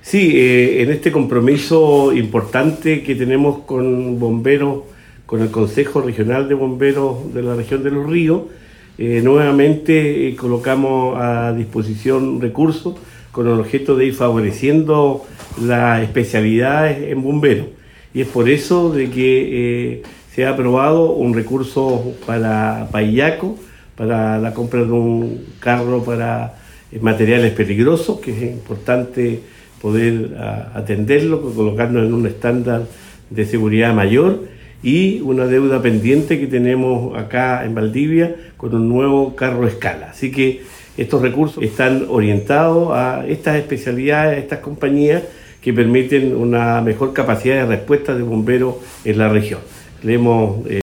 Sí, en este compromiso importante que tenemos con bomberos, con el Consejo Regional de Bomberos de la región de Los Ríos, nuevamente colocamos a disposición recursos con el objeto de ir favoreciendo las especialidades en bomberos. Y es por eso de que se ha aprobado un recurso para Payaco, para la compra de un carro para materiales peligrosos, que es importante poder atenderlo, colocarnos en un estándar de seguridad mayor, y una deuda pendiente que tenemos acá en Valdivia con un nuevo carro escala. Así que estos recursos están orientados a estas especialidades, a estas compañías que permiten una mejor capacidad de respuesta de bomberos en la región. Le hemos